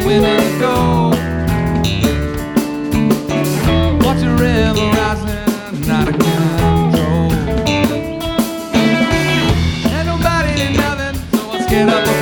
women go. Watch the river rising out of control. Ain't nobody did nothing, so let's get up.